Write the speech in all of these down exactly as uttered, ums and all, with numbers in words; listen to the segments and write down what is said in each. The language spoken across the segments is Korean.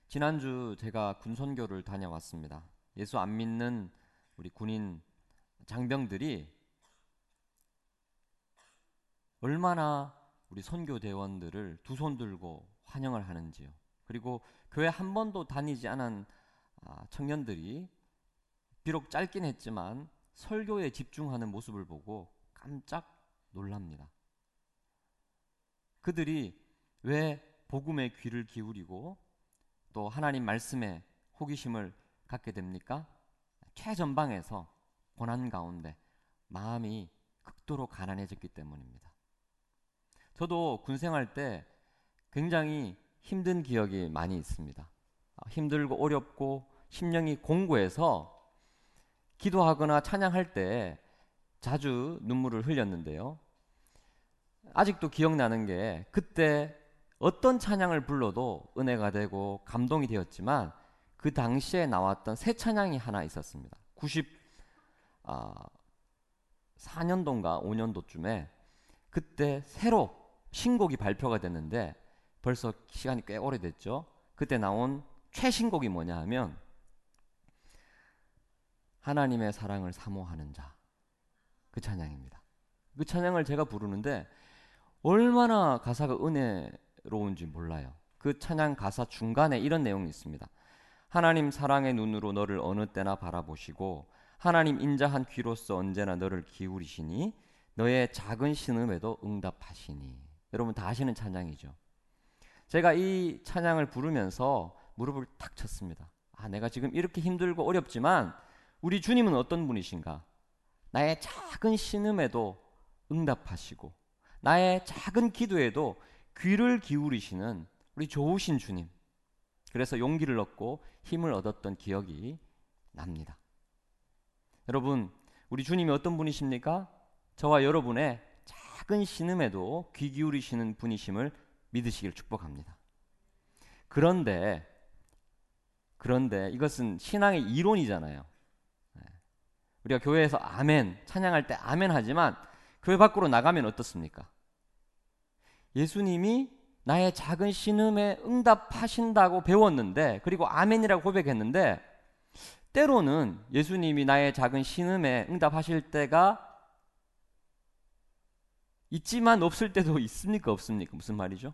지난주 제가 군선교를 다녀왔습니다. 예수 안 믿는 우리 군인 장병들이 얼마나 우리 선교대원들을 두 손 들고 환영을 하는지요. 그리고 교회 한 번도 다니지 않은 아, 청년들이 비록 짧긴 했지만 설교에 집중하는 모습을 보고 깜짝 놀랍니다. 그들이 왜 복음에 귀를 기울이고 또 하나님 말씀에 호기심을 갖게 됩니까? 최전방에서 고난 가운데 마음이 극도로 가난해졌기 때문입니다. 저도 군 생활 때 굉장히 힘든 기억이 많이 있습니다. 힘들고 어렵고 심령이 공고해서 기도하거나 찬양할 때 자주 눈물을 흘렸는데요. 아직도 기억나는 게 그때 어떤 찬양을 불러도 은혜가 되고 감동이 되었지만 그 당시에 나왔던 새 찬양이 하나 있었습니다. 구십사 년도인가 오 년도쯤에 그때 새로 신곡이 발표가 됐는데 벌써 시간이 꽤 오래됐죠. 그때 나온 최신곡이 뭐냐 하면 하나님의 사랑을 사모하는 자, 그 찬양입니다. 그 찬양을 제가 부르는데 얼마나 가사가 은혜로운지 몰라요. 그 찬양 가사 중간에 이런 내용이 있습니다. 하나님 사랑의 눈으로 너를 어느 때나 바라보시고 하나님 인자한 귀로서 언제나 너를 기울이시니 너의 작은 신음에도 응답하시니. 여러분 다 아시는 찬양이죠. 제가 이 찬양을 부르면서 무릎을 탁 쳤습니다. 아, 내가 지금 이렇게 힘들고 어렵지만 우리 주님은 어떤 분이신가? 나의 작은 신음에도 응답하시고 나의 작은 기도에도 귀를 기울이시는 우리 좋으신 주님. 그래서 용기를 얻고 힘을 얻었던 기억이 납니다. 여러분, 우리 주님이 어떤 분이십니까? 저와 여러분의 작은 신음에도 귀 기울이시는 분이심을 믿으시길 축복합니다. 그런데 그런데 이것은 신앙의 이론이잖아요. 우리가 교회에서 아멘 찬양할 때 아멘 하지만 교회 밖으로 나가면 어떻습니까? 예수님이 나의 작은 신음에 응답하신다고 배웠는데 그리고 아멘이라고 고백했는데 때로는 예수님이 나의 작은 신음에 응답하실 때가 있지만 없을 때도 있습니까? 없습니까? 무슨 말이죠?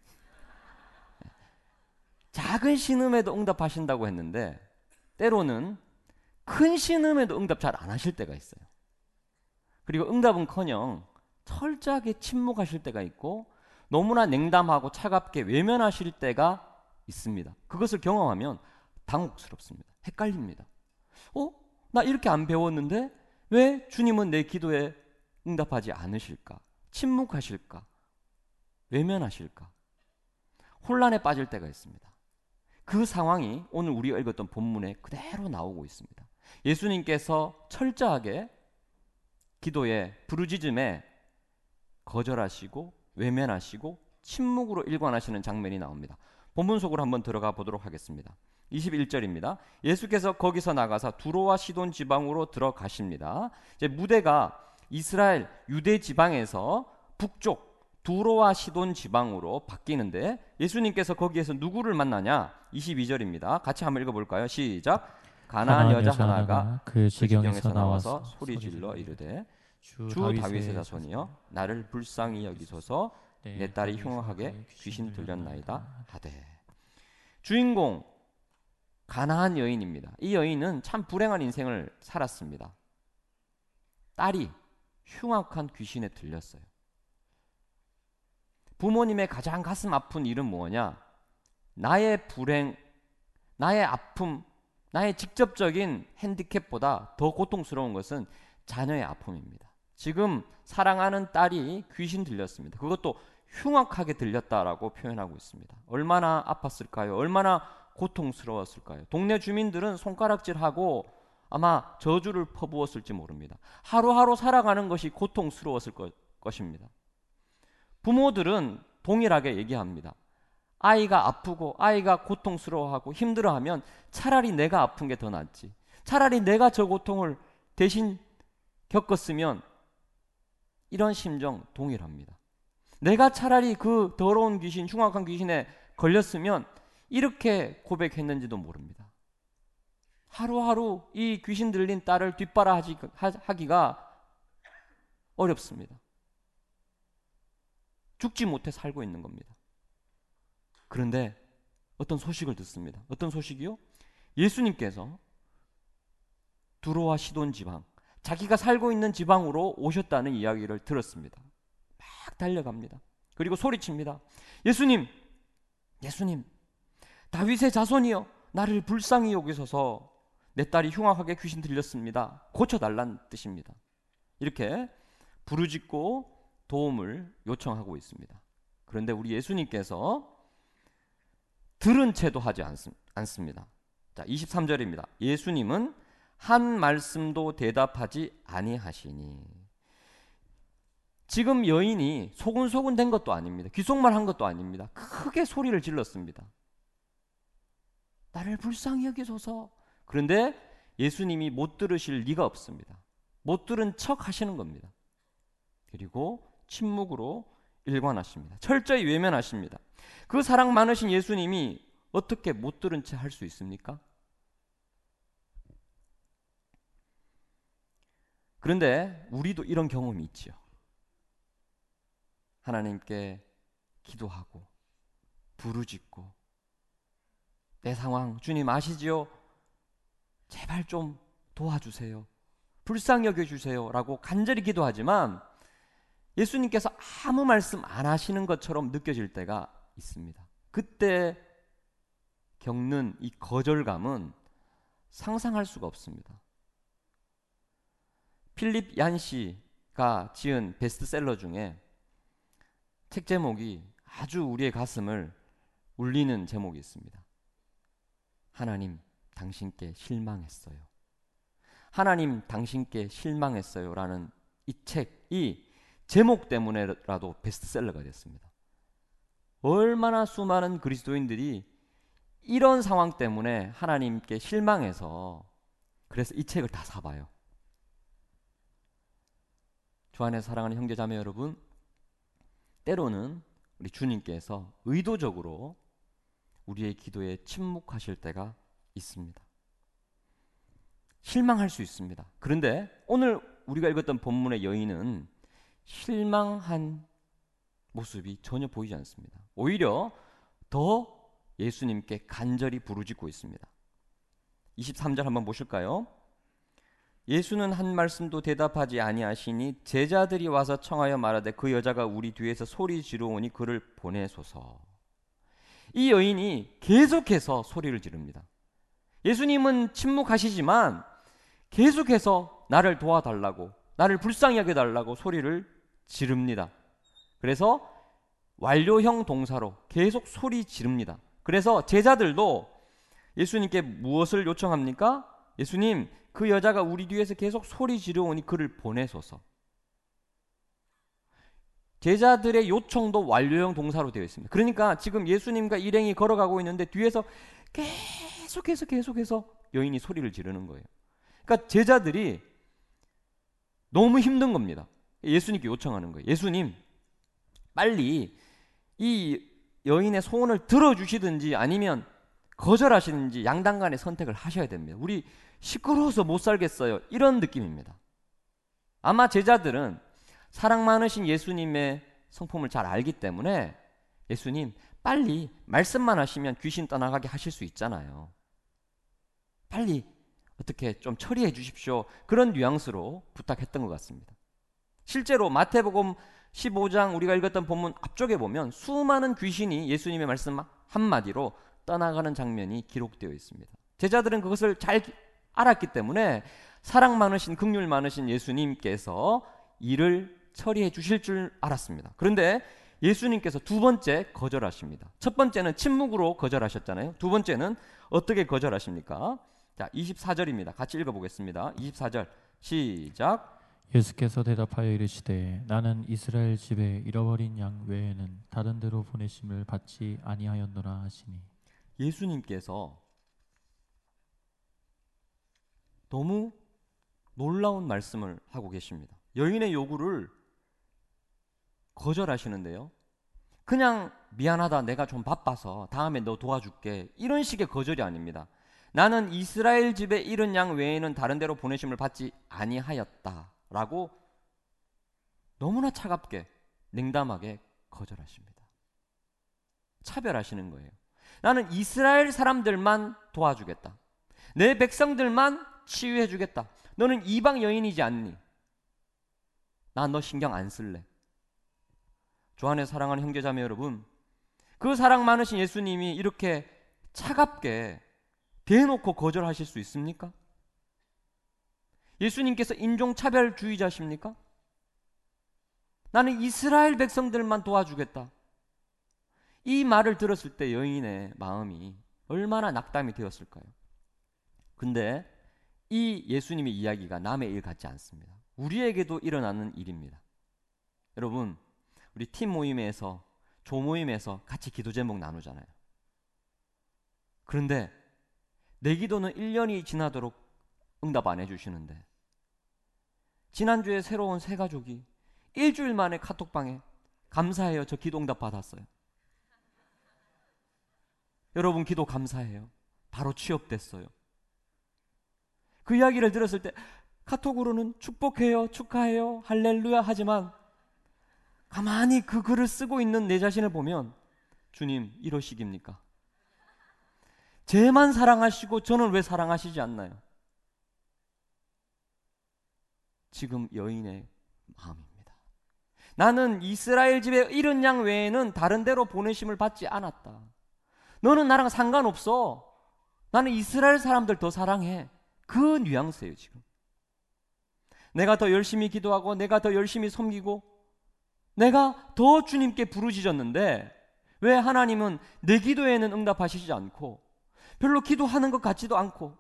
작은 신음에도 응답하신다고 했는데 때로는 큰 신음에도 응답 잘 안 하실 때가 있어요. 그리고 응답은커녕 철저하게 침묵하실 때가 있고 너무나 냉담하고 차갑게 외면하실 때가 있습니다. 그것을 경험하면 당혹스럽습니다. 헷갈립니다. 어? 나 이렇게 안 배웠는데 왜 주님은 내 기도에 응답하지 않으실까? 침묵하실까? 외면하실까? 혼란에 빠질 때가 있습니다. 그 상황이 오늘 우리가 읽었던 본문에 그대로 나오고 있습니다. 예수님께서 철저하게 기도에 부르짖음에 거절하시고 외면하시고 침묵으로 일관하시는 장면이 나옵니다. 본문 속으로 한번 들어가 보도록 하겠습니다. 이십일 절입니다. 예수께서 거기서 나가사 두로와 시돈 지방으로 들어가십니다. 이제 무대가 이스라엘 유대 지방에서 북쪽 두로와 시돈 지방으로 바뀌는데 예수님께서 거기에서 누구를 만나냐? 이십이 절입니다. 같이 한번 읽어볼까요? 시작. 가나안 여자 하나가 그 지경에서 나와서 소리질러 이르되 주 다윗의 자손이여 나를 불쌍히 여기소서 내 딸이 흉악하게 귀신 들렸나이다 하되. 주인공 가나안 여인입니다. 이 여인은 참 불행한 인생을 살았습니다. 딸이 흉악한 귀신에 들렸어요. 부모님의 가장 가슴 아픈 일은 뭐냐? 나의 불행, 나의 아픔, 나의 직접적인 핸디캡보다 더 고통스러운 것은 자녀의 아픔입니다. 지금 사랑하는 딸이 귀신 들렸습니다. 그것도 흉악하게 들렸다라고 표현하고 있습니다. 얼마나 아팠을까요? 얼마나 고통스러웠을까요? 동네 주민들은 손가락질하고 아마 저주를 퍼부었을지 모릅니다. 하루하루 살아가는 것이 고통스러웠을 것, 것입니다. 부모들은 동일하게 얘기합니다. 아이가 아프고 아이가 고통스러워하고 힘들어하면 차라리 내가 아픈 게 더 낫지. 차라리 내가 저 고통을 대신 겪었으면 이런 심정 동일합니다. 내가 차라리 그 더러운 귀신, 흉악한 귀신에 걸렸으면 이렇게 고백했는지도 모릅니다. 하루하루 이 귀신 들린 딸을 뒷바라하기가 어렵습니다. 죽지 못해 살고 있는 겁니다. 그런데 어떤 소식을 듣습니다. 어떤 소식이요? 예수님께서 두로와 시돈 지방, 자기가 살고 있는 지방으로 오셨다는 이야기를 들었습니다. 막 달려갑니다. 그리고 소리칩니다. 예수님, 예수님, 다윗의 자손이여, 나를 불쌍히 여기소서. 내 딸이 흉악하게 귀신 들렸습니다. 고쳐달라는 뜻입니다. 이렇게 부르짖고 도움을 요청하고 있습니다. 그런데 우리 예수님께서 들은 채도 하지 않습니다. 자, 이십삼 절입니다. 예수님은 한 말씀도 대답하지 아니하시니. 지금 여인이 소근소근 된 것도 아닙니다. 귓속말 한 것도 아닙니다. 크게 소리를 질렀습니다. 나를 불쌍히 여기소서. 그런데 예수님이 못 들으실 리가 없습니다. 못 들은 척 하시는 겁니다. 그리고 침묵으로 일관하십니다. 철저히 외면하십니다. 그 사랑 많으신 예수님이 어떻게 못 들은 채 할 수 있습니까? 그런데 우리도 이런 경험이 있지요. 하나님께 기도하고 부르짖고 내 상황 주님 아시지요? 제발 좀 도와주세요. 불쌍히 여겨주세요 라고 간절히 기도하지만 예수님께서 아무 말씀 안 하시는 것처럼 느껴질 때가 있습니다. 그때 겪는 이 거절감은 상상할 수가 없습니다. 필립 얀시가 지은 베스트셀러 중에 책 제목이 아주 우리의 가슴을 울리는 제목이 있습니다. 하나님, 당신께 실망했어요. 하나님, 당신께 실망했어요 라는 이 책이 제목 때문에라도 베스트셀러가 됐습니다. 얼마나 수많은 그리스도인들이 이런 상황 때문에 하나님께 실망해서 그래서 이 책을 다 사봐요. 주 안에 사랑하는 형제자매 여러분, 때로는 우리 주님께서 의도적으로 우리의 기도에 침묵하실 때가 있습니다. 실망할 수 있습니다. 그런데 오늘 우리가 읽었던 본문의 여인은 실망한 모습이 전혀 보이지 않습니다. 오히려 더 예수님께 간절히 부르짖고 있습니다. 이십삼 절 한번 보실까요? 예수는 한 말씀도 대답하지 아니하시니 제자들이 와서 청하여 말하되 그 여자가 우리 뒤에서 소리 지르오니 그를 보내소서. 이 여인이 계속해서 소리를 지릅니다. 예수님은 침묵하시지만 계속해서 나를 도와달라고, 나를 불쌍히 여겨달라고 소리를 지릅니다. 그래서 완료형 동사로 계속 소리 지릅니다. 그래서 제자들도 예수님께 무엇을 요청합니까? 예수님, 그 여자가 우리 뒤에서 계속 소리 지르오니 그를 보내소서. 제자들의 요청도 완료형 동사로 되어 있습니다. 그러니까 지금 예수님과 일행이 걸어가고 있는데 뒤에서 계속해서 계속해서 여인이 소리를 지르는 거예요. 그러니까 제자들이 너무 힘든 겁니다. 예수님께 요청하는 거예요. 예수님, 빨리 이 여인의 소원을 들어주시든지 아니면 거절하시든지 양당간의 선택을 하셔야 됩니다. 우리 시끄러워서 못 살겠어요. 이런 느낌입니다. 아마 제자들은 사랑 많으신 예수님의 성품을 잘 알기 때문에 예수님, 빨리 말씀만 하시면 귀신 떠나가게 하실 수 있잖아요. 빨리 어떻게 좀 처리해 주십시오. 그런 뉘앙스로 부탁했던 것 같습니다. 실제로 마태복음 십오 장 우리가 읽었던 본문 앞쪽에 보면 수많은 귀신이 예수님의 말씀 한마디로 떠나가는 장면이 기록되어 있습니다. 제자들은 그것을 잘 알았기 때문에 사랑 많으신, 긍휼 많으신 예수님께서 일을 처리해 주실 줄 알았습니다. 그런데 예수님께서 두 번째 거절하십니다. 첫 번째는 침묵으로 거절하셨잖아요. 두 번째는 어떻게 거절하십니까? 자, 이십사 절입니다. 같이 읽어보겠습니다. 이십사 절 시작. 예수께서 대답하여 이르시되 나는 이스라엘 집에 잃어버린 양 외에는 다른 데로 보내심을 받지 아니하였노라 하시니. 예수님께서 너무 놀라운 말씀을 하고 계십니다. 여인의 요구를 거절하시는데요. 그냥 미안하다, 내가 좀 바빠서 다음에 너 도와줄게, 이런 식의 거절이 아닙니다. 나는 이스라엘 집에 잃은 양 외에는 다른 데로 보내심을 받지 아니하였다라고 너무나 차갑게 냉담하게 거절하십니다. 차별하시는 거예요. 나는 이스라엘 사람들만 도와주겠다. 내 백성들만 치유해주겠다. 너는 이방 여인이지 않니? 나 너 신경 안 쓸래. 주 안에 사랑하는 형제자매 여러분, 그 사랑 많으신 예수님이 이렇게 차갑게 대놓고 거절하실 수 있습니까? 예수님께서 인종차별주의자십니까? 나는 이스라엘 백성들만 도와주겠다. 이 말을 들었을 때 여인의 마음이 얼마나 낙담이 되었을까요? 근데 이 예수님의 이야기가 남의 일 같지 않습니다. 우리에게도 일어나는 일입니다. 여러분, 우리 팀 모임에서, 조 모임에서 같이 기도 제목 나누잖아요. 그런데 내 기도는 일 년이 지나도록 응답 안 해주시는데, 지난주에 새로운 새 가족이 일주일 만에 카톡방에 감사해요, 저 기도 응답 받았어요. 여러분, 기도 감사해요. 바로 취업됐어요. 그 이야기를 들었을 때 카톡으로는 축복해요, 축하해요, 할렐루야 하지만 가만히 그 글을 쓰고 있는 내 자신을 보면, 주님 이러시깁니까? 쟤만 사랑하시고 저는 왜 사랑하시지 않나요? 지금 여인의 마음입니다. 나는 이스라엘 집에 잃은 양 외에는 다른 데로 보내심을 받지 않았다. 너는 나랑 상관없어. 나는 이스라엘 사람들 더 사랑해. 그 뉘앙스예요. 지금 내가 더 열심히 기도하고 내가 더 열심히 섬기고 내가 더 주님께 부르짖었는데 왜 하나님은 내 기도에는 응답하시지 않고 별로 기도하는 것 같지도 않고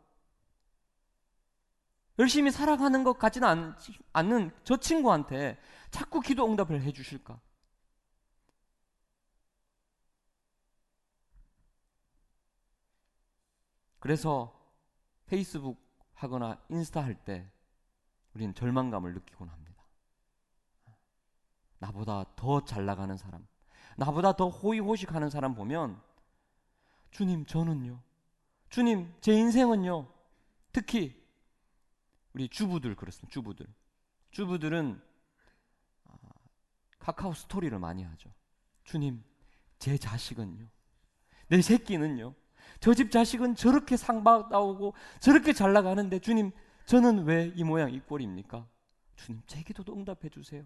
열심히 살아가는 것 같지는 않, 않는 저 친구한테 자꾸 기도 응답을 해주실까? 그래서 페이스북 하거나 인스타 할 때 우리는 절망감을 느끼곤 합니다. 나보다 더 잘 나가는 사람, 나보다 더 호의호식하는 사람 보면 주님 저는요, 주님 제 인생은요. 특히 우리 주부들 그렇습니다. 주부들 주부들은 카카오 스토리를 많이 하죠. 주님 제 자식은요, 내 새끼는요, 저 집 자식은 저렇게 상 받아오고 저렇게 잘 나가는데 주님 저는 왜 이 모양 이 꼴입니까? 주님 제 기도도 응답해 주세요.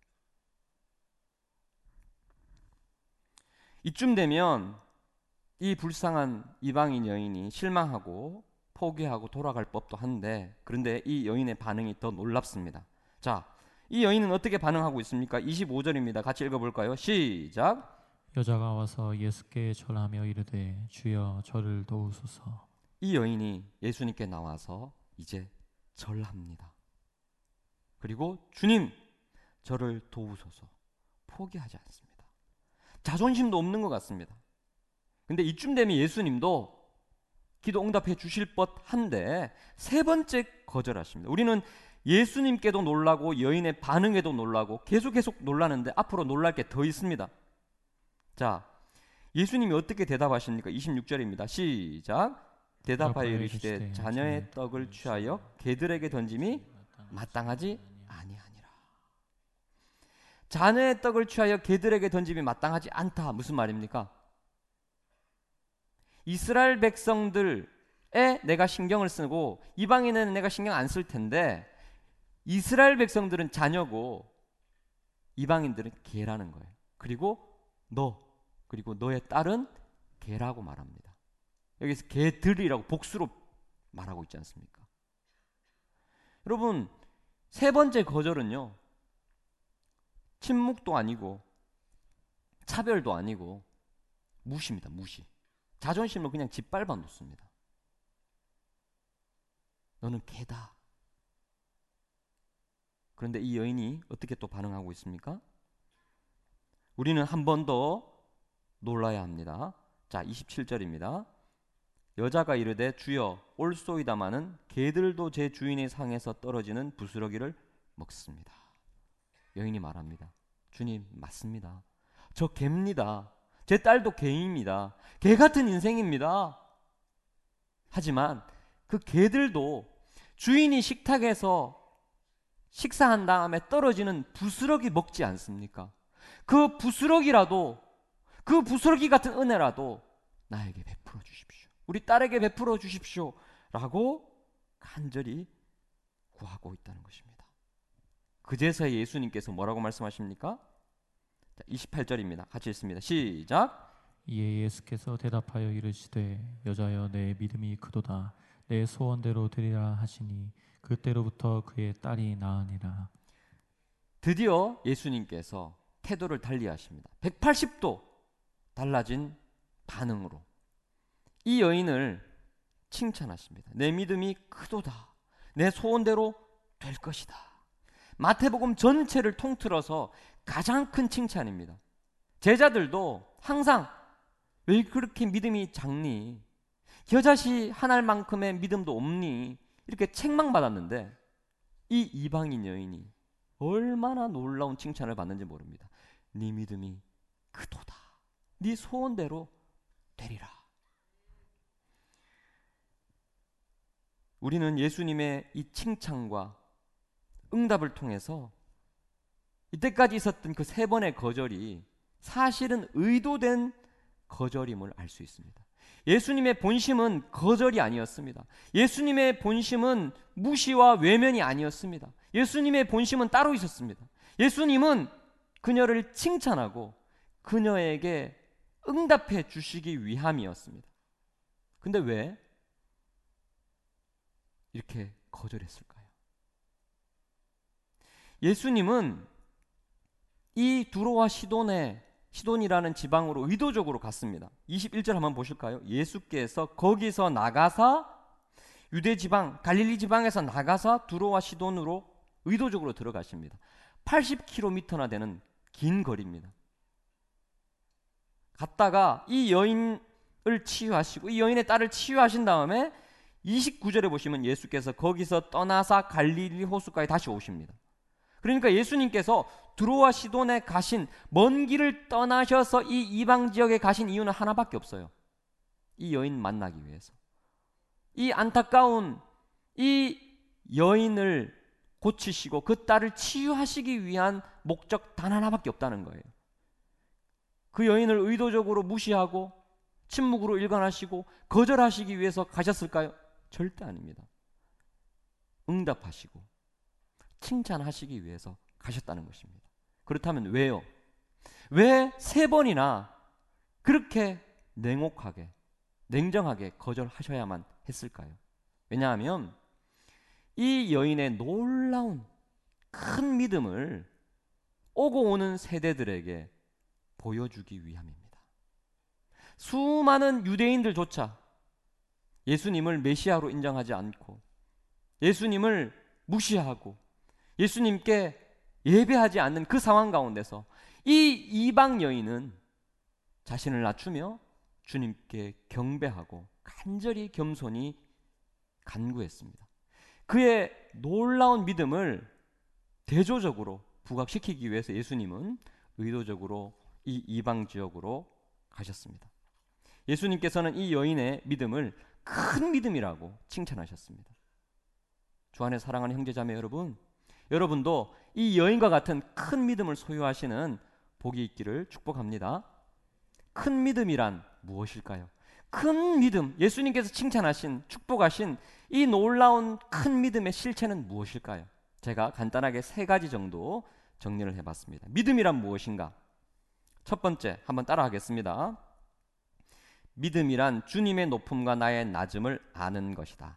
이쯤 되면 이 불쌍한 이방인 여인이 실망하고 포기하고 돌아갈 법도 한데, 그런데 이 여인의 반응이 더 놀랍습니다. 자, 이 여인은 어떻게 반응하고 있습니까? 이십오 절입니다. 같이 읽어볼까요? 시작. 여자가 와서 예수께 절하며 이르되 주여 저를 도우소서. 이 여인이 예수님께 나와서 이제 절합니다. 그리고 주님 저를 도우소서, 포기하지 않습니다. 자존심도 없는 것 같습니다. 근데 이쯤 되면 예수님도 기도 응답해 주실 법한데 세 번째 거절하십니다. 우리는 예수님께도 놀라고 여인의 반응에도 놀라고 계속 계속 놀라는데 앞으로 놀랄 게 더 있습니다. 자, 예수님이 어떻게 대답하십니까? 이십육 절입니다. 시작. 대답하여 이르시되 자녀의 떡을 취하여 개들에게 던짐이 마땅하지 아니하니라. 자녀의 떡을 취하여 개들에게 던짐이 마땅하지 않다. 무슨 말입니까? 이스라엘 백성들에 내가 신경을 쓰고 이방인에는 내가 신경 안 쓸 텐데 이스라엘 백성들은 자녀고 이방인들은 개라는 거예요. 그리고 너, 그리고 너의 딸은 개라고 말합니다. 여기서 개들이라고 복수로 말하고 있지 않습니까? 여러분, 세 번째 거절은요, 침묵도 아니고 차별도 아니고 무시입니다. 무시. 자존심을 그냥 짓밟아 놓습니다. 너는 개다. 그런데 이 여인이 어떻게 또 반응하고 있습니까? 우리는 한 번 더 놀라야 합니다. 자, 이십칠 절입니다. 여자가 이르되 주여 올소이다마는 개들도 제 주인의 상에서 떨어지는 부스러기를 먹습니다. 여인이 말합니다. 주님 맞습니다. 저 개입니다. 제 딸도 개입니다. 개 같은 인생입니다. 하지만 그 개들도 주인이 식탁에서 식사한 다음에 떨어지는 부스러기 먹지 않습니까? 그 부스러기라도, 그 부스러기 같은 은혜라도 나에게 베풀어 주십시오. 우리 딸에게 베풀어 주십시오. 라고 간절히 구하고 있다는 것입니다. 그제서야 예수님께서 뭐라고 말씀하십니까? 자, 이십팔 절입니다. 같이 읽습니다. 시작. 이에 예수께서 대답하여 이르시되 여자여 내 믿음이 크도다. 내 소원대로 되리라 하시니 그때로부터 그의 딸이 나으니라. 드디어 예수님께서 태도를 달리하십니다. 백팔십 도 달라진 반응으로 이 여인을 칭찬하십니다. 내 믿음이 크도다. 내 소원대로 될 것이다. 마태복음 전체를 통틀어서 가장 큰 칭찬입니다. 제자들도 항상 왜 그렇게 믿음이 작니? 겨자씨 하나만큼의 믿음도 없니? 이렇게 책망받았는데 이 이방인 여인이 얼마나 놀라운 칭찬을 받는지 모릅니다. 네 믿음이 크도다. 네 소원대로 되리라. 우리는 예수님의 이 칭찬과 응답을 통해서 이때까지 있었던 그 세 번의 거절이 사실은 의도된 거절임을 알 수 있습니다. 예수님의 본심은 거절이 아니었습니다. 예수님의 본심은 무시와 외면이 아니었습니다. 예수님의 본심은 따로 있었습니다. 예수님은 그녀를 칭찬하고 그녀에게 응답해 주시기 위함이었습니다. 근데 왜 이렇게 거절했을까요? 예수님은 이 두로와 시돈의 시돈이라는 지방으로 의도적으로 갔습니다. 이십일 절 한번 보실까요? 예수께서 거기서 나가사 유대 지방, 갈릴리 지방에서 나가사 두로와 시돈으로 의도적으로 들어가십니다. 팔십 킬로미터나 되는 긴 거리입니다. 갔다가 이 여인을 치유하시고 이 여인의 딸을 치유하신 다음에 이십구 절에 보시면 예수께서 거기서 떠나사 갈릴리 호수까지 다시 오십니다. 그러니까 예수님께서 두로와 시돈에 가신, 먼 길을 떠나셔서 이 이방 지역에 가신 이유는 하나밖에 없어요. 이 여인 만나기 위해서. 이 안타까운 이 여인을 고치시고 그 딸을 치유하시기 위한 목적 단 하나밖에 없다는 거예요. 그 여인을 의도적으로 무시하고 침묵으로 일관하시고 거절하시기 위해서 가셨을까요? 절대 아닙니다. 응답하시고 칭찬하시기 위해서 가셨다는 것입니다. 그렇다면 왜요? 왜 세 번이나 그렇게 냉혹하게, 냉정하게 거절하셔야만 했을까요? 왜냐하면 이 여인의 놀라운 큰 믿음을 오고 오는 세대들에게 보여주기 위함입니다. 수많은 유대인들조차 예수님을 메시아로 인정하지 않고 예수님을 무시하고 예수님께 예배하지 않는 그 상황 가운데서 이 이방 여인은 자신을 낮추며 주님께 경배하고 간절히 겸손히 간구했습니다. 그의 놀라운 믿음을 대조적으로 부각시키기 위해서 예수님은 의도적으로 이 이방 지역으로 가셨습니다. 예수님께서는 이 여인의 믿음을 큰 믿음이라고 칭찬하셨습니다. 주 안에 사랑하는 형제자매 여러분, 여러분도 이 여인과 같은 큰 믿음을 소유하시는 복이 있기를 축복합니다. 큰 믿음이란 무엇일까요? 큰 믿음, 예수님께서 칭찬하신, 축복하신 이 놀라운 큰 믿음의 실체는 무엇일까요? 제가 간단하게 세 가지 정도 정리를 해봤습니다. 믿음이란 무엇인가? 첫 번째, 한번 따라하겠습니다. 믿음이란 주님의 높음과 나의 낮음을 아는 것이다.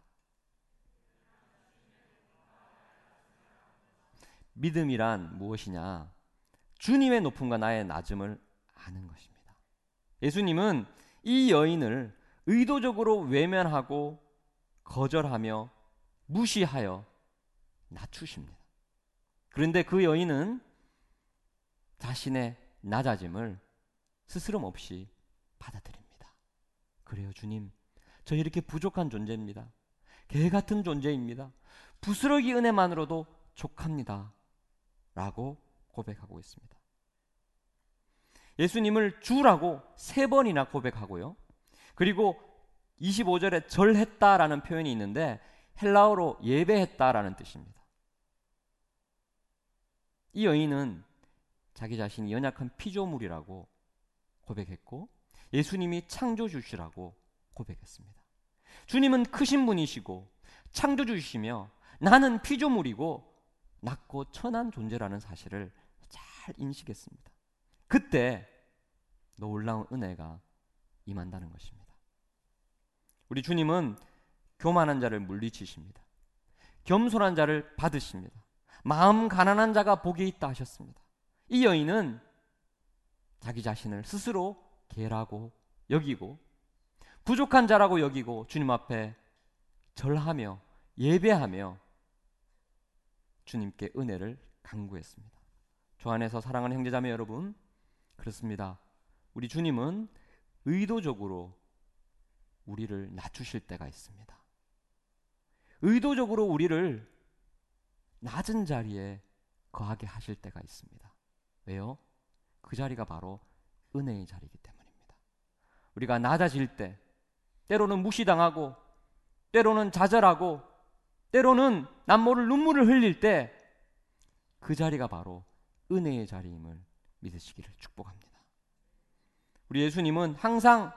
믿음이란 무엇이냐? 주님의 높음과 나의 낮음을 아는 것입니다. 예수님은 이 여인을 의도적으로 외면하고 거절하며 무시하여 낮추십니다. 그런데 그 여인은 자신의 낮아짐을 스스럼 없이 받아들입니다. 그래요, 주님, 저 이렇게 부족한 존재입니다. 개 같은 존재입니다. 부스러기 은혜만으로도 족합니다 라고 고백하고 있습니다. 예수님을 주라고 세 번이나 고백하고요. 그리고 이십오 절에 절했다라는 표현이 있는데 헬라어로 예배했다라는 뜻입니다. 이 여인은 자기 자신이 연약한 피조물이라고 고백했고 예수님이 창조주시라고 고백했습니다. 주님은 크신 분이시고 창조주시며 나는 피조물이고 낮고 천한 존재라는 사실을 잘 인식했습니다. 그때 놀라운 은혜가 임한다는 것입니다. 우리 주님은 교만한 자를 물리치십니다. 겸손한 자를 받으십니다. 마음 가난한 자가 복이 있다 하셨습니다. 이 여인은 자기 자신을 스스로 개라고 여기고 부족한 자라고 여기고 주님 앞에 절하며 예배하며 주님께 은혜를 간구했습니다. 주 안에서 사랑하는 형제자매 여러분, 그렇습니다. 우리 주님은 의도적으로 우리를 낮추실 때가 있습니다. 의도적으로 우리를 낮은 자리에 거하게 하실 때가 있습니다. 왜요? 그 자리가 바로 은혜의 자리이기 때문입니다. 우리가 낮아질 때, 때로는 무시당하고 때로는 좌절하고 때로는 남모를 눈물을 흘릴 때 그 자리가 바로 은혜의 자리임을 믿으시기를 축복합니다. 우리 예수님은 항상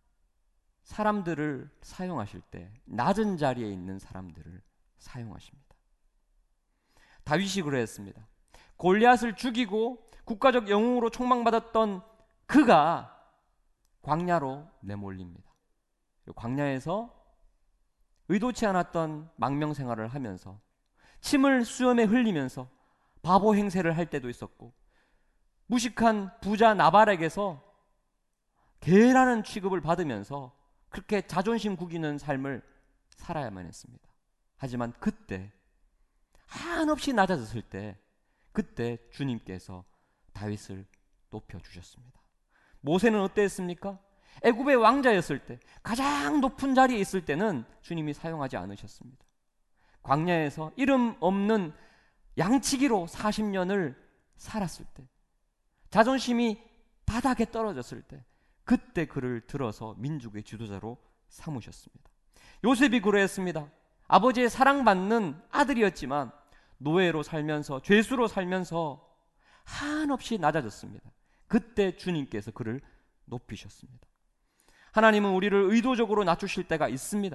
사람들을 사용하실 때 낮은 자리에 있는 사람들을 사용하십니다. 다윗이 그랬습니다. 골리앗을 죽이고 국가적 영웅으로 총망받았던 그가 광야로 내몰립니다. 광야에서 의도치 않았던 망명 생활을 하면서 침을 수염에 흘리면서 바보 행세를 할 때도 있었고 무식한 부자 나발에게서 개라는 취급을 받으면서 그렇게 자존심 구기는 삶을 살아야만 했습니다. 하지만 그때 한없이 낮아졌을 때 그때 주님께서 다윗을 높여주셨습니다. 모세는 어땠습니까? 애굽의 왕자였을 때 가장 높은 자리에 있을 때는 주님이 사용하지 않으셨습니다. 광야에서 이름 없는 양치기로 사십 년을 살았을 때 자존심이 바닥에 떨어졌을 때 그때 그를 들어서 민족의 지도자로 삼으셨습니다. 요셉이 그러했습니다. 아버지의 사랑받는 아들이었지만 노예로 살면서 죄수로 살면서 한없이 낮아졌습니다. 그때 주님께서 그를 높이셨습니다. 하나님은 우리를 의도적으로 낮추실 때가 있습니다.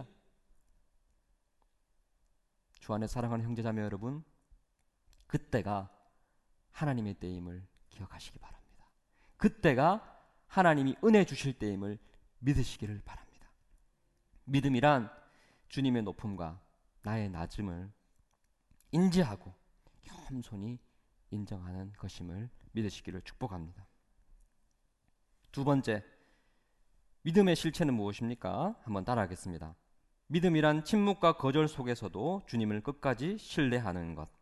주 안에 사랑하는 형제자매 여러분, 그때가 하나님의 때임을 기억하시기 바랍니다. 그때가 하나님이 은혜 주실 때임을 믿으시기를 바랍니다. 믿음이란 주님의 높음과 나의 낮음을 인지하고 겸손히 인정하는 것임을 믿으시기를 축복합니다. 두 번째, 믿음의 실체는 무엇입니까? 한번 따라하겠습니다. 믿음이란 침묵과 거절 속에서도 주님을 끝까지 신뢰하는 것.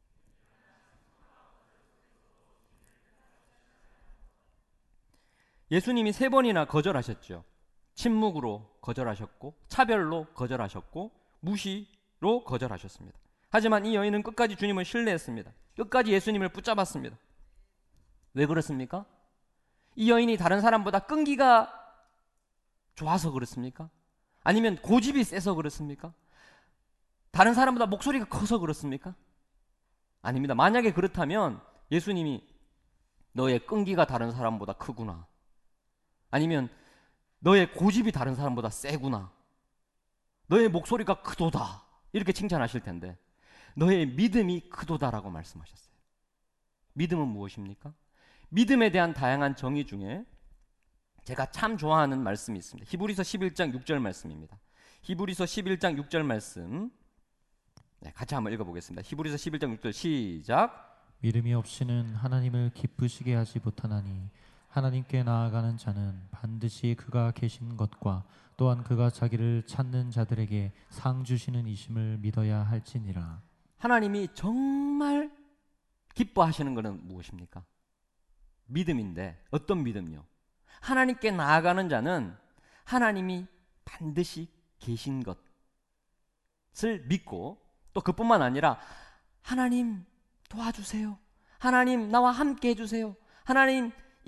예수님이 세 번이나 거절하셨죠. 침묵으로 거절하셨고 차별로 거절하셨고 무시로 거절하셨습니다. 하지만 이 여인은 끝까지 주님을 신뢰했습니다. 끝까지 예수님을 붙잡았습니다. 왜 그렇습니까? 이 여인이 다른 사람보다 끈기가 좋아서 그렇습니까? 아니면 고집이 세서 그렇습니까? 다른 사람보다 목소리가 커서 그렇습니까? 아닙니다. 만약에 그렇다면 예수님이 너의 끈기가 다른 사람보다 크구나, 아니면 너의 고집이 다른 사람보다 세구나, 너의 목소리가 크도다 이렇게 칭찬하실 텐데 너의 믿음이 크도다라고 말씀하셨어요. 믿음은 무엇입니까? 믿음에 대한 다양한 정의 중에 제가 참 좋아하는 말씀이 있습니다. 히브리서 십일 장 육 절 말씀입니다. 히브리서 십일 장 육 절 말씀, 네, 같이 한번 읽어보겠습니다. 히브리서 십일 장 육 절 시작. 믿음이 없이는 하나님을 기쁘시게 하지 못하나니 하나님께 나아가는 자는 반드시 그가 계신 것과 또한 그가 자기를 찾는 자들에게 상 주시는 이심을 믿어야 할지니라. 하나님이 정말 기뻐하시는 것은 무엇입니까? 믿음인데 어떤 믿음요? 하나님께 나아가는 자는 하나님이 반드시 계신 것을 믿고 또 그뿐만 아니라 하나님 도와주세요, 하나님 나와 함께 해주세요, 하나님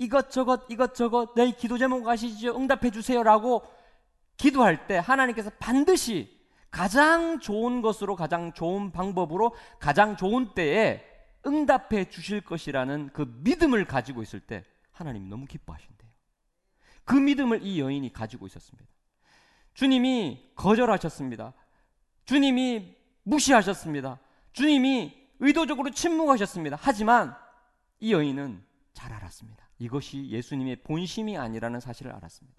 이것저것 이것저것 내 기도 제목 아시죠? 응답해 주세요라고 기도할 때 하나님께서 반드시 가장 좋은 것으로, 가장 좋은 방법으로, 가장 좋은 때에 응답해 주실 것이라는 그 믿음을 가지고 있을 때 하나님이 너무 기뻐하신대요. 그 믿음을 이 여인이 가지고 있었습니다. 주님이 거절하셨습니다. 주님이 무시하셨습니다. 주님이 의도적으로 침묵하셨습니다. 하지만 이 여인은 잘 알았습니다. 이것이 예수님의 본심이 아니라는 사실을 알았습니다.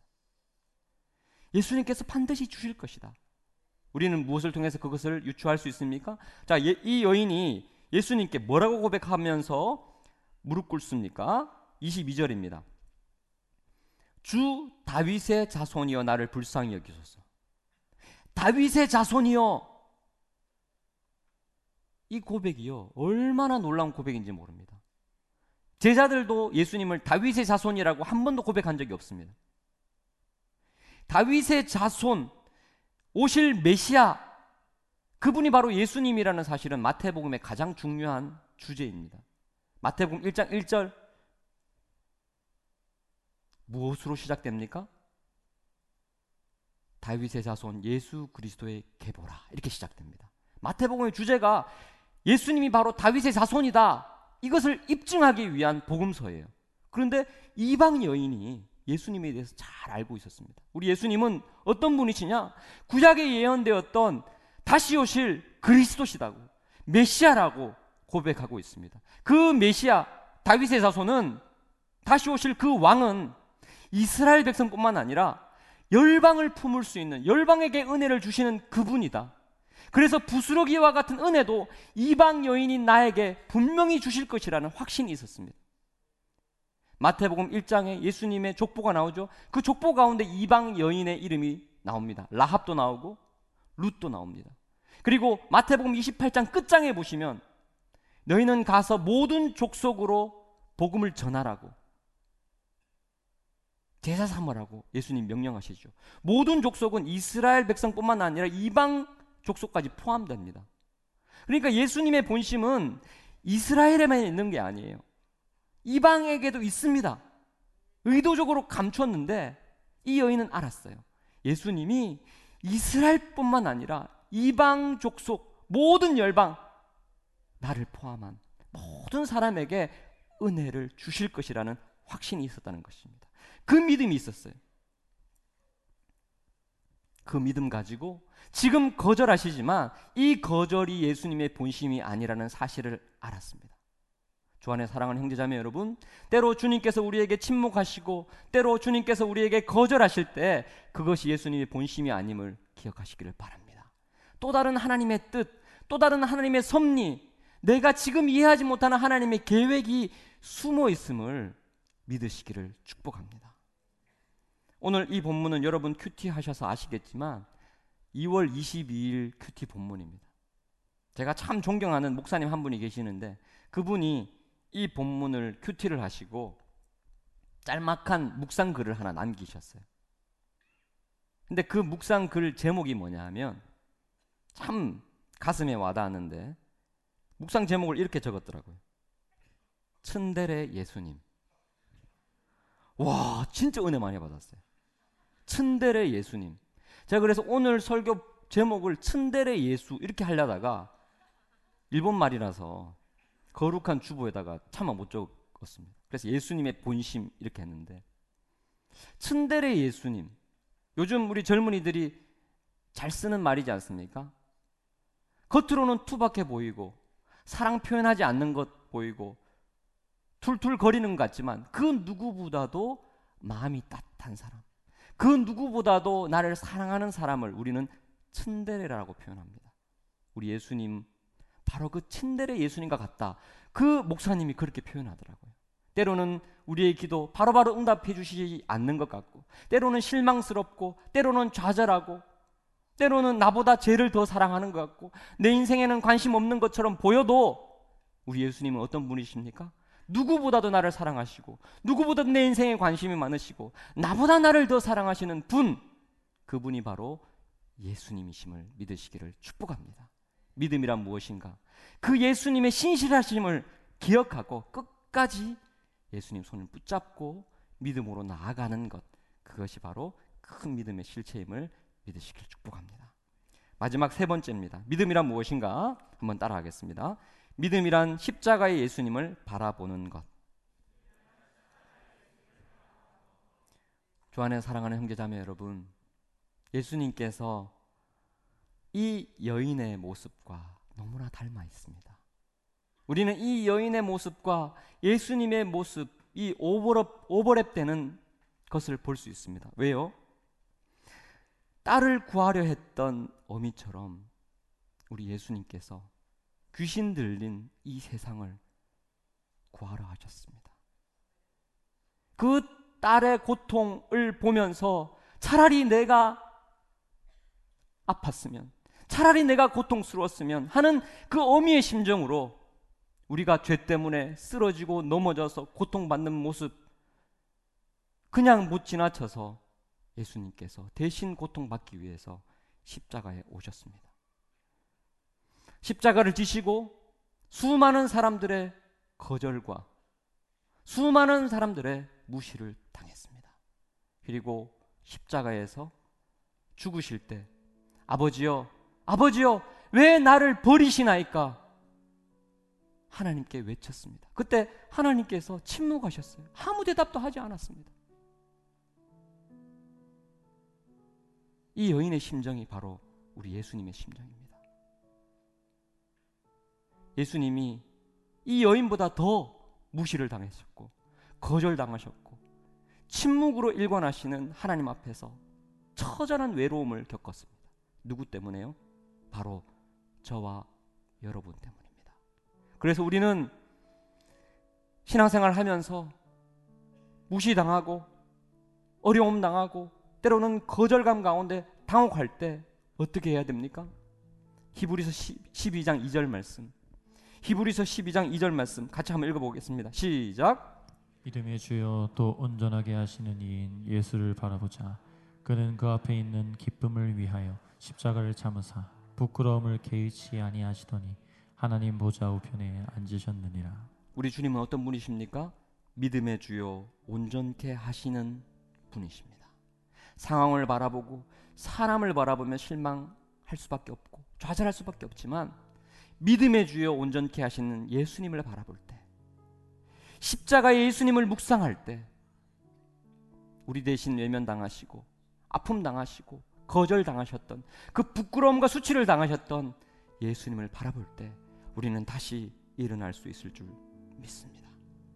예수님께서 반드시 주실 것이다. 우리는 무엇을 통해서 그것을 유추할 수 있습니까? 자, 예, 이 여인이 예수님께 뭐라고 고백하면서 무릎 꿇습니까? 이십이 절입니다. 주 다윗의 자손이여 나를 불쌍히 여기소서. 다윗의 자손이여. 이 고백이요, 얼마나 놀라운 고백인지 모릅니다. 제자들도 예수님을 다윗의 자손이라고 한 번도 고백한 적이 없습니다. 다윗의 자손, 오실 메시아, 그분이 바로 예수님이라는 사실은 마태복음의 가장 중요한 주제입니다. 마태복음 일 장 일 절 무엇으로 시작됩니까? 다윗의 자손 예수 그리스도의 계보라, 이렇게 시작됩니다. 마태복음의 주제가 예수님이 바로 다윗의 자손이다, 이것을 입증하기 위한 복음서예요. 그런데 이방 여인이 예수님에 대해서 잘 알고 있었습니다. 우리 예수님은 어떤 분이시냐? 구약에 예언되었던 다시 오실 그리스도시다고, 메시아라고 고백하고 있습니다. 그 메시아, 다윗의 자손은, 다시 오실 그 왕은 이스라엘 백성뿐만 아니라 열방을 품을 수 있는, 열방에게 은혜를 주시는 그분이다. 그래서 부스러기와 같은 은혜도 이방 여인인 나에게 분명히 주실 것이라는 확신이 있었습니다. 마태복음 일 장에 예수님의 족보가 나오죠. 그 족보 가운데 이방 여인의 이름이 나옵니다. 라합도 나오고 룻도 나옵니다. 그리고 마태복음 이십팔 장 끝장에 보시면 너희는 가서 모든 족속으로 복음을 전하라고, 제사 삼으라고 예수님 명령하시죠. 모든 족속은 이스라엘 백성뿐만 아니라 이방 족속까지 포함됩니다. 그러니까 예수님의 본심은 이스라엘에만 있는 게 아니에요. 이방에게도 있습니다. 의도적으로 감췄는데 이 여인은 알았어요. 예수님이 이스라엘뿐만 아니라 이방 족속, 모든 열방, 나를 포함한 모든 사람에게 은혜를 주실 것이라는 확신이 있었다는 것입니다. 그 믿음이 있었어요. 그 믿음 가지고 지금 거절하시지만 이 거절이 예수님의 본심이 아니라는 사실을 알았습니다. 주 안에 사랑하는 형제자매 여러분, 때로 주님께서 우리에게 침묵하시고 때로 주님께서 우리에게 거절하실 때 그것이 예수님의 본심이 아님을 기억하시기를 바랍니다. 또 다른 하나님의 뜻, 또 다른 하나님의 섭리, 내가 지금 이해하지 못하는 하나님의 계획이 숨어 있음을 믿으시기를 축복합니다. 오늘 이 본문은 여러분 큐티 하셔서 아시겠지만 이월 이십이일 큐티 본문입니다. 제가 참 존경하는 목사님 한 분이 계시는데 그분이 이 본문을 큐티를 하시고 짤막한 묵상글을 하나 남기셨어요. 근데 그 묵상글 제목이 뭐냐 하면 참 가슴에 와닿았는데 묵상 제목을 이렇게 적었더라고요. 츤데레 예수님. 와, 진짜 은혜 많이 받았어요. 츤데레 예수님. 제가 그래서 오늘 설교 제목을 츤데레 예수 이렇게 하려다가 일본 말이라서 거룩한 주보에다가 차마 못 적었습니다. 그래서 예수님의 본심 이렇게 했는데, 츤데레 예수님, 요즘 우리 젊은이들이 잘 쓰는 말이지 않습니까? 겉으로는 투박해 보이고 사랑 표현하지 않는 것 보이고 툴툴거리는 것 같지만 그 누구보다도 마음이 따뜻한 사람, 그 누구보다도 나를 사랑하는 사람을 우리는 츤데레라고 표현합니다. 우리 예수님 바로 그 츤데레 예수님과 같다. 그 목사님이 그렇게 표현하더라고요. 때로는 우리의 기도 바로바로 응답해 주시지 않는 것 같고, 때로는 실망스럽고, 때로는 좌절하고, 때로는 나보다 죄를 더 사랑하는 것 같고, 내 인생에는 관심 없는 것처럼 보여도 우리 예수님은 어떤 분이십니까? 누구보다도 나를 사랑하시고 누구보다도 내 인생에 관심이 많으시고 나보다 나를 더 사랑하시는 분, 그분이 바로 예수님이심을 믿으시기를 축복합니다. 믿음이란 무엇인가? 그 예수님의 신실하심을 기억하고 끝까지 예수님 손을 붙잡고 믿음으로 나아가는 것, 그것이 바로 큰 믿음의 실체임을 믿으시길 축복합니다. 마지막 세 번째입니다. 믿음이란 무엇인가? 한번 따라하겠습니다. 믿음이란 십자가의 예수님을 바라보는 것. 주 안에 사랑하는 형제자매 여러분, 예수님께서 이 여인의 모습과 너무나 닮아 있습니다. 우리는 이 여인의 모습과 예수님의 모습, 이 오버랩, 오버랩되는 것을 볼 수 있습니다. 왜요? 딸을 구하려 했던 어미처럼 우리 예수님께서 귀신 들린 이 세상을 구하러 하셨습니다. 그 딸의 고통을 보면서 차라리 내가 아팠으면, 차라리 내가 고통스러웠으면 하는 그 어미의 심정으로 우리가 죄 때문에 쓰러지고 넘어져서 고통받는 모습 그냥 못 지나쳐서 예수님께서 대신 고통받기 위해서 십자가에 오셨습니다. 십자가를 지시고 수많은 사람들의 거절과 수많은 사람들의 무시를 당했습니다. 그리고 십자가에서 죽으실 때 아버지여, 아버지여, 왜 나를 버리시나이까? 하나님께 외쳤습니다. 그때 하나님께서 침묵하셨어요. 아무 대답도 하지 않았습니다. 이 여인의 심정이 바로 우리 예수님의 심정입니다. 예수님이 이 여인보다 더 무시를 당하셨고 거절당하셨고 침묵으로 일관하시는 하나님 앞에서 처절한 외로움을 겪었습니다. 누구 때문에요? 바로 저와 여러분 때문입니다. 그래서 우리는 신앙생활을 하면서 무시당하고 어려움 당하고 때로는 거절감 가운데 당혹할 때 어떻게 해야 됩니까? 히브리서 십이 장 이 절 말씀, 히브리서 십이 장 이 절 말씀 같이 한번 읽어보겠습니다. 시작. 믿음의 주여 또 온전하게 하시는 이인 예수를 바라보자. 그는 그 앞에 있는 기쁨을 위하여 십자가를 참으사 부끄러움을 개의치 아니하시더니 하나님 보좌 우편에 앉으셨느니라. 우리 주님은 어떤 분이십니까? 믿음의 주요 온전케 하시는 분이십니다. 상황을 바라보고 사람을 바라보며 실망할 수밖에 없고 좌절할 수밖에 없지만 믿음의 주요 온전케 하시는 예수님을 바라볼 때, 십자가의 예수님을 묵상할 때 우리 대신 외면당하시고 아픔당하시고 거절당하셨던 그 부끄러움과 수치를 당하셨던 예수님을 바라볼 때 우리는 다시 일어날 수 있을 줄 믿습니다.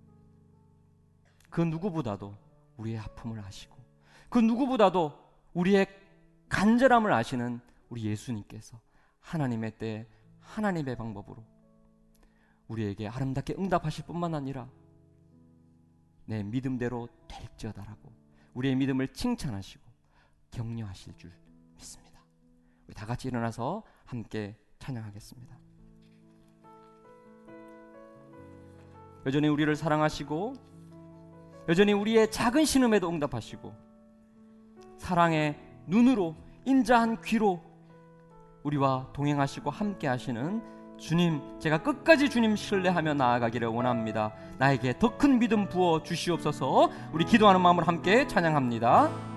그 누구보다도 우리의 아픔을 아시고 그 누구보다도 우리의 간절함을 아시는 우리 예수님께서 하나님의 때 하나님의 방법으로 우리에게 아름답게 응답하실 뿐만 아니라 내 믿음대로 될지어다라고 우리의 믿음을 칭찬하시고 격려하실 줄 믿습니다. 우리 다 같이 일어나서 함께 찬양하겠습니다. 여전히 우리를 사랑하시고 여전히 우리의 작은 신음에도 응답하시고 사랑의 눈으로 인자한 귀로 우리와 동행하시고 함께 하시는 주님, 제가 끝까지 주님 신뢰하며 나아가기를 원합니다. 나에게 더 큰 믿음 부어 주시옵소서. 우리 기도하는 마음으로 함께 찬양합니다.